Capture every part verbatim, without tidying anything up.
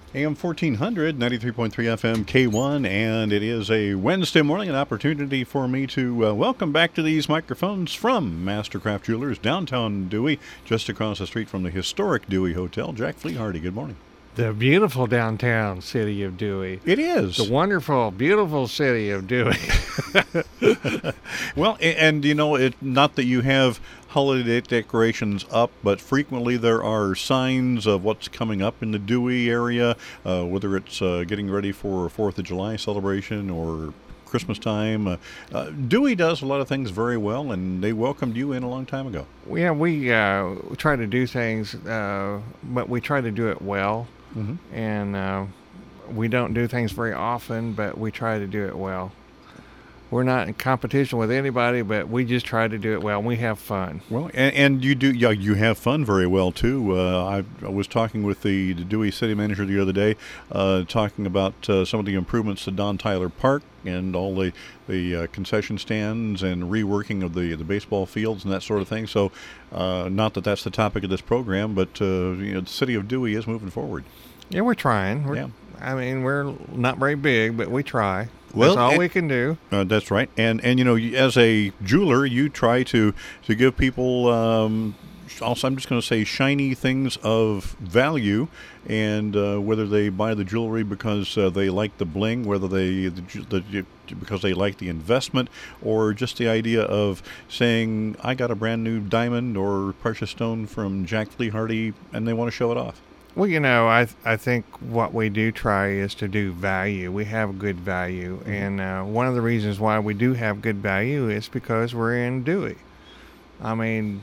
A M fourteen hundred, ninety-three point three F M K one, and it is a Wednesday morning, an opportunity for me to uh, welcome back to these microphones from Mastercraft Jewelers, downtown Dewey, just across the street from the historic Dewey Hotel. Jack Fleethardy, good morning. The beautiful downtown city of Dewey. It is. The wonderful, beautiful city of Dewey. Well, and you know, it not that you have holiday decorations up, but frequently there are signs of what's coming up in the Dewey area, uh, whether it's uh, getting ready for a fourth of July celebration or Christmas time. Uh, uh, Dewey does a lot of things very well, and they welcomed you in a long time ago. Yeah, we uh, try to do things, uh, but we try to do it well. Mm-hmm. And uh, we don't do things very often, but we try to do it well. We're not in competition with anybody, but we just try to do it well. And we have fun. Well, and, and you do, yeah, you have fun very well too. Uh, I, I was talking with the, the Dewey city manager the other day, uh, talking about uh, some of the improvements to Don Tyler Park and all the the uh, concession stands and reworking of the the baseball fields and that sort of thing. So, uh, not that that's the topic of this program, but uh, you know, the city of Dewey is moving forward. Yeah, we're trying. We're, yeah. I mean, we're not very big, but we try. Well, that's all and, we can do. Uh, that's right. And and you know, as a jeweler, you try to to give people. Um, Also, I'm just going to say shiny things of value, and uh, whether they buy the jewelry because uh, they like the bling, whether they the, the, because they like the investment, or just the idea of saying, I got a brand new diamond or precious stone from Jack Fleethardy, and they want to show it off. Well, you know, I th- I think what we do try is to do value. We have good value, mm-hmm. and uh, one of the reasons why we do have good value is because we're in Dewey. I mean,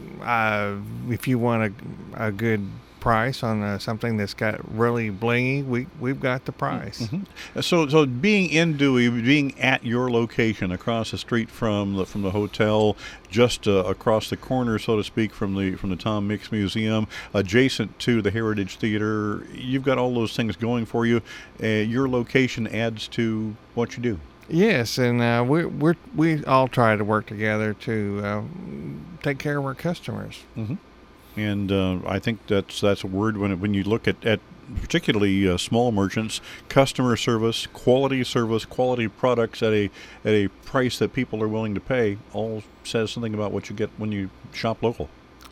Uh, if you want a, a good price on uh, something that's got really blingy, we we've got the price. Mm-hmm. So, so being in Dewey, being at your location across the street from the from the hotel, just uh, across the corner, so to speak, from the from the Tom Mix Museum, adjacent to the Heritage Theater, you've got all those things going for you. Uh, your location adds to what you do. Yes, and uh, we we we all try to work together to uh, take care of our customers. Mm-hmm. And uh, I think that's that's a word when it, when you look at, at particularly uh, small merchants, customer service, quality service, quality products at a at a price that people are willing to pay, all says something about what you get when you shop local.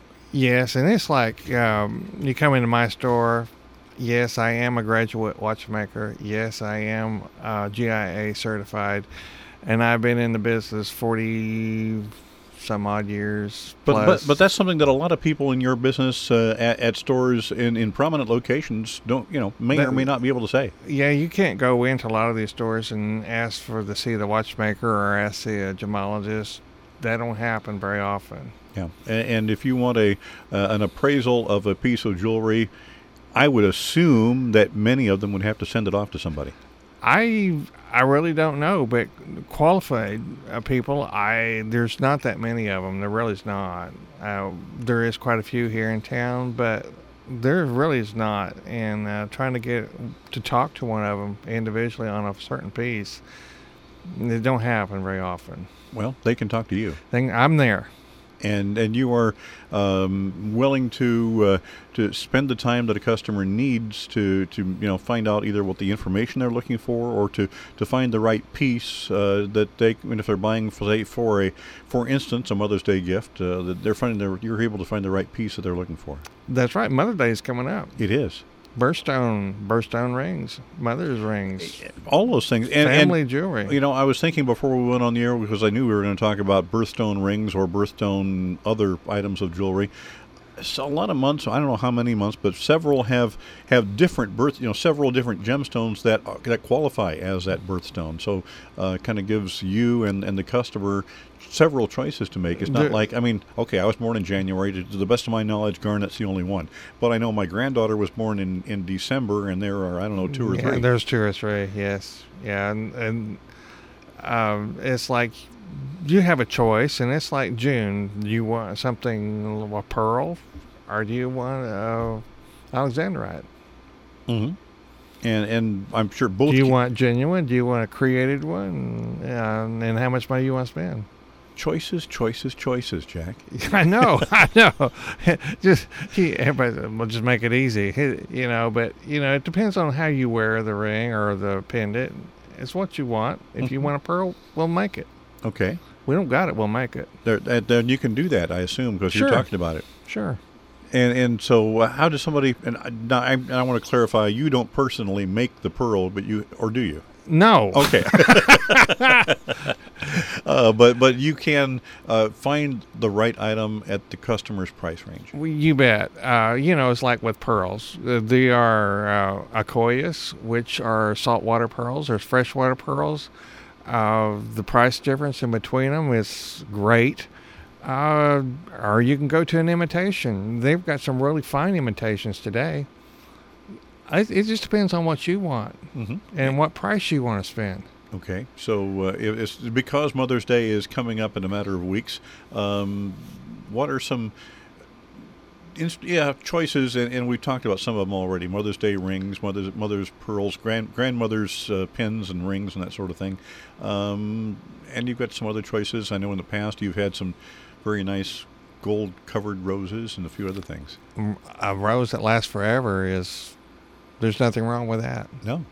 Yes, and it's like um, you come into my store. Yes, I am a graduate watchmaker. Yes, I am uh, G I A certified, and I've been in the business forty some odd years. But plus. but but that's something that a lot of people in your business uh, at, at stores in, in prominent locations don't you know may that, or may not be able to say. Yeah, you can't go into a lot of these stores and ask for to see the watchmaker or ask the uh, gemologist. That don't happen very often. Yeah, and, and if you want a uh, an appraisal of a piece of jewelry, I would assume that many of them would have to send it off to somebody. I I really don't know, but qualified uh, people, I there's not that many of them. There really is not. Uh, there is quite a few here in town, but there really is not. And uh, trying to get to talk to one of them individually on a certain piece, it don't happen very often. Well, they can talk to you. Then I'm there. And and you are um, willing to uh, to spend the time that a customer needs to, to you know find out either what the information they're looking for or to, to find the right piece uh, that they and if they're buying for say for a for instance a Mother's Day gift uh, that they're finding their, you're able to find the right piece that they're looking for. That's right. Mother's Day is coming up. It is. Birthstone, birthstone rings, mother's rings, all those things, and family and, jewelry. You know, I was thinking before we went on the air because I knew we were going to talk about birthstone rings or birthstone other items of jewelry. So a lot of months, I don't know how many months, but several have have different birth, you know, several different gemstones that that qualify as that birthstone. So, uh, kind of gives you and and the customer several choices to make. It's not like, I mean, okay, I was born in January. To the best of my knowledge, garnet's the only one. But I know my granddaughter was born in, in December, and there are, I don't know, two or yeah, three. There's two or three, yes. Yeah, and, and um, it's like you have a choice, and it's like June. Do you want something, a pearl, or do you want uh, Alexandrite? Mm-hmm. And and I'm sure both. Do you can, want genuine? Do you want a created one? Uh, and how much money you want to spend? Choices, choices, choices, Jack. I know, I know. Just he, everybody will just make it easy, you know. But you know, it depends on how you wear the ring or the pendant. It's what you want. If Mm-hmm. you want a pearl, we'll make it. Okay. We don't got it, we'll make it. There, then you can do that, I assume, because Sure. you're talking about it. Sure. And and so, uh, how does somebody? And I, now I, I want to clarify: you don't personally make the pearl, but you, or do you? No. Okay. uh, but but you can uh, find the right item at the customer's price range. Well, you bet. Uh, you know, it's like with pearls. Uh, they are uh, Akoyas, which are saltwater pearls. There's freshwater pearls. Uh, the price difference in between them is great. Uh, or you can go to an imitation. They've got some really fine imitations today. It, it just depends on what you want Mm-hmm. and what price you want to spend. Okay, so uh, if it's because Mother's Day is coming up in a matter of weeks. Um, what are some, inst- yeah, choices? And, and we've talked about some of them already: Mother's Day rings, mother's mother's pearls, grand grandmother's uh, pins and rings, and that sort of thing. Um, and you've got some other choices. I know in the past you've had some very nice gold-covered roses and a few other things. A rose that lasts forever is. There's nothing wrong with that. No.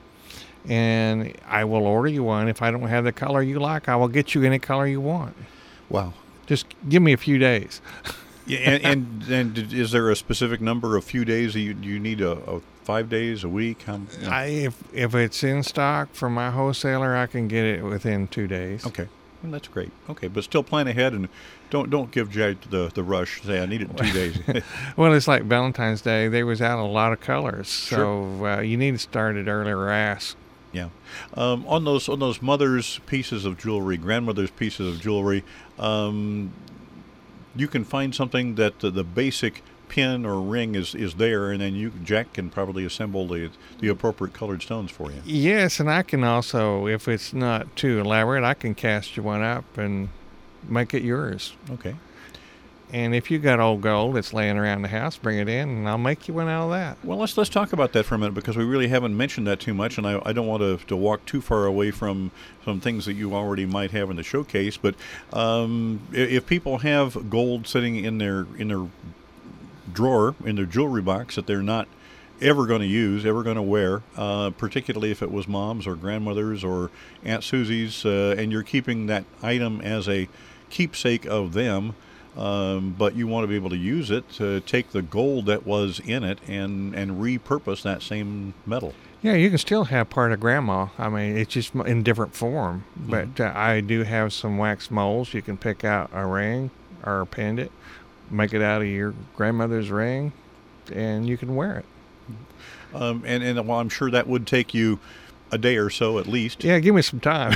And I will order you one. If I don't have the color you like, I will get you any color you want. Wow. Just give me a few days. Yeah, and, and and did- is there a specific number of few days? Do you, do you need a, a five days, a week? How, you know? I, if if it's in stock from my wholesaler, I can get it within two days. Okay, well, that's great. Okay, but still plan ahead and don't don't give Jay the the rush. Say I need it in two days. Well, it's like Valentine's Day. They was out a lot of colors, so uh, you need to start it earlier or ask. Yeah, um, on those on those mothers' pieces of jewelry, grandmother's pieces of jewelry, um, you can find something that the, the basic pin or ring is, is there, and then you Jack can probably assemble the the appropriate colored stones for you. Yes, and I can also, if it's not too elaborate, I can cast you one up and make it yours. Okay. And if you got old gold that's laying around the house, bring it in, and I'll make you one out of that. Well, let's let's talk about that for a minute because we really haven't mentioned that too much, and I, I don't want to, to walk too far away from some things that you already might have in the showcase. But um, if, if people have gold sitting in their in their drawer in their jewelry box that they're not ever going to use, ever going to wear, uh, particularly if it was mom's or grandmother's or Aunt Susie's, uh, and you're keeping that item as a keepsake of them. Um, but you want to be able to use it to take the gold that was in it and, and repurpose that same metal. Yeah, you can still have part of grandma. I mean, it's just in different form. But uh, I do have some wax molds. You can pick out a ring or a pendant, make it out of your grandmother's ring, and you can wear it. Um, and, and well, I'm sure that would take you a day or so at least. Yeah, give me some time.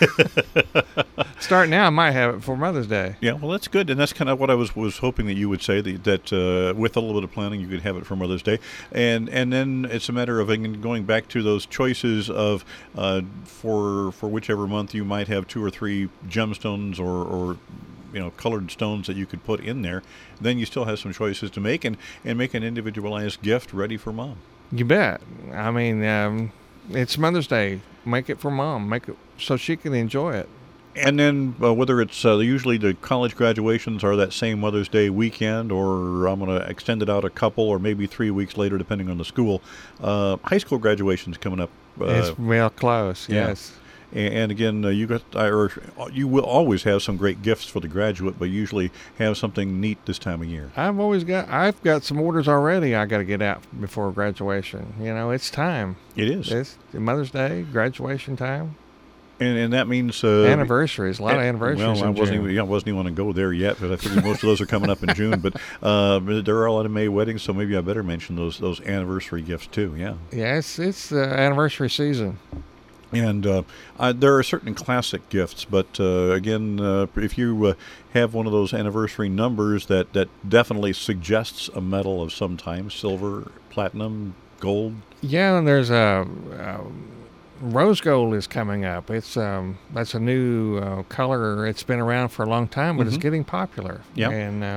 Start now, I might have it for Mother's Day. Yeah, well, that's good, and that's kind of what I was, was hoping that you would say, that, that uh, with a little bit of planning, you could have it for Mother's Day. And and then it's a matter of again, going back to those choices of uh, for for whichever month you might have two or three gemstones or, or you know colored stones that you could put in there. Then you still have some choices to make and, and make an individualized gift ready for mom. You bet. I mean, um, it's Mother's Day. Make it for mom. Make it so she can enjoy it. And then uh, whether it's uh, usually the college graduations are that same Mother's Day weekend, or I'm going to extend it out a couple or maybe three weeks later, depending on the school. Uh, high school graduation's coming up. Uh, It's real close. yeah. Yes. and, and again, uh, you got or you will always have some great gifts for the graduate, but usually have something neat this time of year. I've always got. I've got some orders already. I got to get out before graduation. You know, it's time. It is, It's Mother's Day, graduation time, and and that means uh, anniversaries. A lot of Eh, anniversaries. Well, I in wasn't June. even, yeah, I wasn't even going to go there yet, but I figured most of those are coming up in June. But uh, there are a lot of May weddings, so maybe I better mention those those anniversary gifts too. Yeah, Yeah, it's it's uh, anniversary season. and uh, uh, there are certain classic gifts, but uh, again, uh, if you uh, have one of those anniversary numbers that that definitely suggests a metal of some time, silver, platinum, gold. Yeah, and there's a. Uh, Rose gold is coming up. It's um, that's a new uh, color. It's been around for a long time, but Mhm. it's getting popular. Yeah. And uh,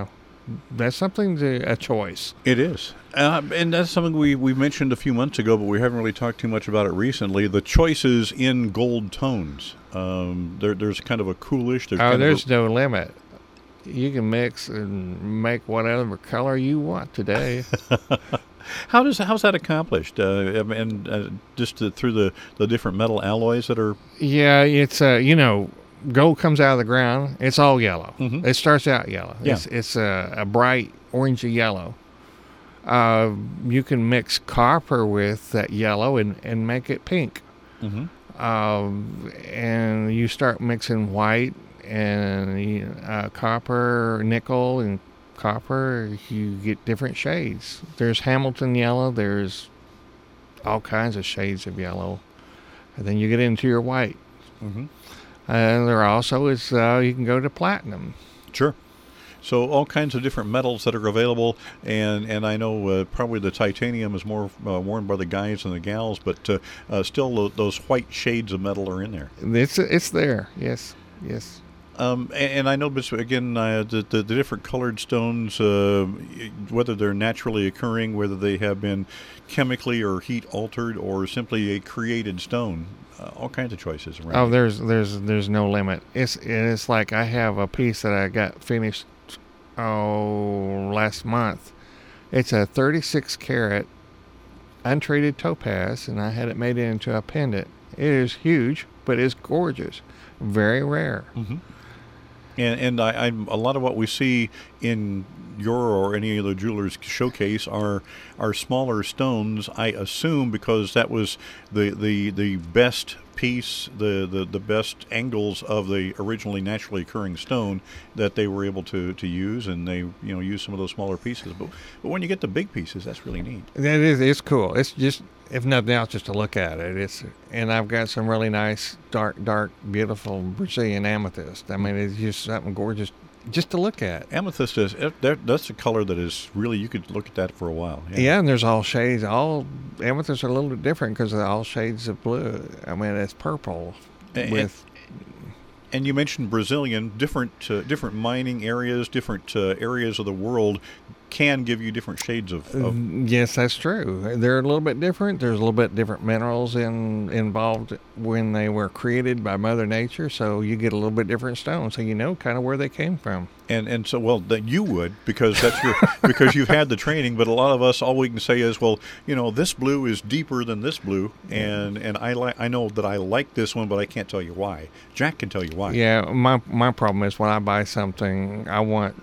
that's something to a choice. It is. Uh, and that's something we, we mentioned a few months ago, but we haven't really talked too much about it recently. The choices in gold tones. Um, there, there's kind of a coolish. There's Oh, kind there's of a, no limit. You can mix and make whatever color you want today. How does how's that accomplished? Uh, and uh, just uh, through the, the different metal alloys that are. Yeah, it's uh, you know, gold comes out of the ground. It's all yellow. Mhm. It starts out yellow. Yeah. It's it's a, a bright orangey yellow. Uh, you can mix copper with that yellow and, and make it pink. Mm-hmm. Um, and you start mixing white and uh, copper, nickel, and copper. You get different shades. There's Hamilton yellow. There's all kinds of shades of yellow. And then you get into your white. Mm-hmm. And there also is, uh, you can go to platinum. Sure. So all kinds of different metals that are available, and, and I know uh, probably the titanium is more uh, worn by the guys than the gals, but uh, uh, still lo- those white shades of metal are in there. It's it's there, yes, yes. Um, and, and I know, but again, uh, the, the the different colored stones, uh, whether they're naturally occurring, whether they have been chemically or heat altered, or simply a created stone, uh, all kinds of choices around. Oh, it. there's there's there's no limit. It's it's like I have a piece that I got finished oh last month. It's a thirty-six karat untreated topaz, and I had it made into a pendant. It is huge, but it's gorgeous, very rare. Mm-hmm. And and I, I'm a lot of what we see in your or any other jeweler's showcase are are smaller stones. I assume because that was the the, the best piece, the, the, the best angles of the originally naturally occurring stone that they were able to, to use, and they you know use some of those smaller pieces. But but when you get the big pieces, that's really neat. That is, it's cool. It's just, if nothing else, just to look at it. It's and I've got some really nice, dark, dark, beautiful Brazilian amethyst. I mean, it's just something gorgeous just to look at. Amethyst is that, that's a color that is really, you could look at that for a while. Yeah, yeah, and there's all shades. All amethysts are a little bit different because they're all shades of blue. I mean, it's purple and, with. And you mentioned Brazilian, different uh, different mining areas, different uh, areas of the world can give you different shades of, of. Yes, that's true. They're a little bit different. There's a little bit different minerals in involved when they were created by Mother Nature, so you get a little bit different stones, so you know kind of where they came from. And and so well that you would because that's your because you've had the training. But a lot of us, all we can say is, well, you know, this blue is deeper than this blue, and and I like I know that I like this one, but I can't tell you why. Jack can tell you why. Yeah, my my problem is when I buy something, I want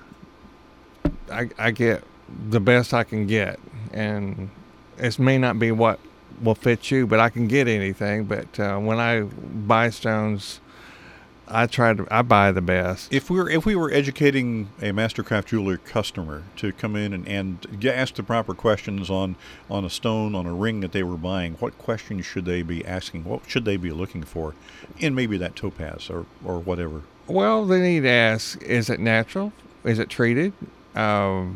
I I get the best I can get, and it may not be what will fit you, but I can get anything. But uh, when I buy stones, I try to I buy the best. If we were if we were educating a Mastercraft jeweler customer to come in and, and get, ask the proper questions on, on a stone, on a ring that they were buying, what questions should they be asking? What should they be looking for in maybe that topaz or, or whatever? Well, they need to ask: is it natural? Is it treated? Um,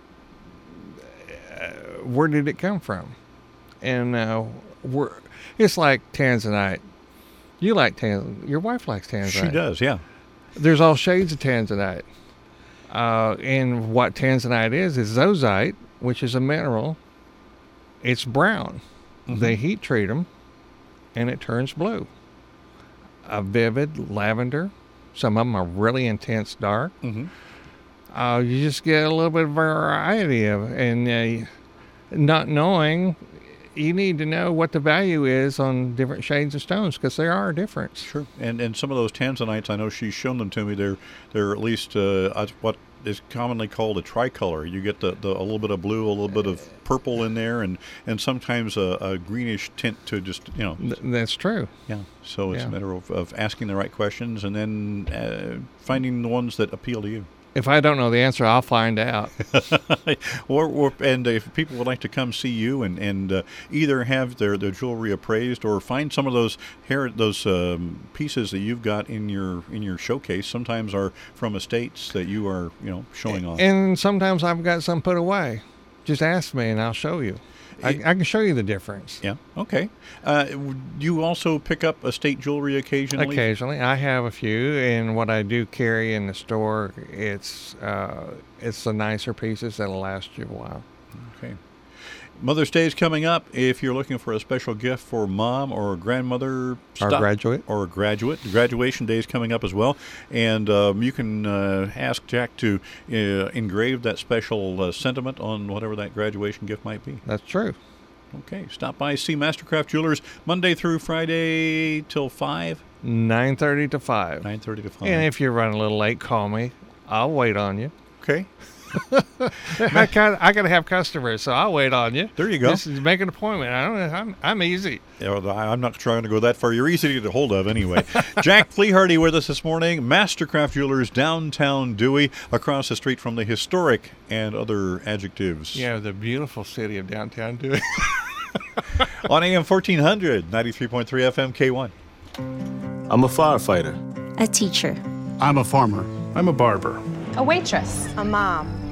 uh, where did it come from? And uh, where, it's like tanzanite. You like tanzanite. Your wife likes tanzanite. She does, yeah. There's all shades of tanzanite. Uh, and what tanzanite is, is zozite, which is a mineral. It's brown. Mm-hmm. They heat treat them, and it turns blue. A vivid lavender. Some of them are really intense dark. Mm-hmm. Uh, you just get a little bit of variety of it. And uh, not knowing, you need to know what the value is on different shades of stones because there are a difference. Sure. And and some of those tanzanites, I know she's shown them to me. They're they're at least uh, what is commonly called a tricolor. You get the, the a little bit of blue, a little bit of purple in there, and, and sometimes a, a greenish tint to just you know. Th- that's true. Yeah. So it's yeah. a matter of, of asking the right questions and then uh, finding the ones that appeal to you. If I don't know the answer, I'll find out. or, or and if people would like to come see you and and uh, either have their, their jewelry appraised or find some of those hair those um, pieces that you've got in your in your showcase, sometimes are from estates that you are you know showing off. And sometimes I've got some put away. Just ask me and I'll show you. I, I can show you the difference. Yeah. Okay. Uh, w- you also pick up estate jewelry occasionally? Occasionally, I have a few, and what I do carry in the store, it's uh, it's the nicer pieces that'll last you a while. Okay. Mother's Day is coming up. If you're looking for a special gift for mom or a grandmother, Or stop- graduate. or a graduate, graduation day is coming up as well, and um, you can uh, ask Jack to uh, engrave that special uh, sentiment on whatever that graduation gift might be. That's true. Okay, stop by, see Mastercraft Jewelers Monday through Friday till five, nine thirty to five. nine thirty to five. And if you're running a little late, call me. I'll wait on you. Okay, I got I got to have customers, so I'll wait on you. there you go. Just make an appointment. I don't. I'm I'm easy. Yeah, well, I- I'm not trying to go that far. You're easy to get a hold of anyway. Jack Flehardy with us this morning. Mastercraft Jewelers, downtown Dewey, across the street from the historic and other adjectives. Yeah, the beautiful city of downtown Dewey. On A M fourteen hundred, ninety-three point three F M K one. I'm a firefighter. A teacher. I'm a farmer. I'm a barber. A waitress. A mom.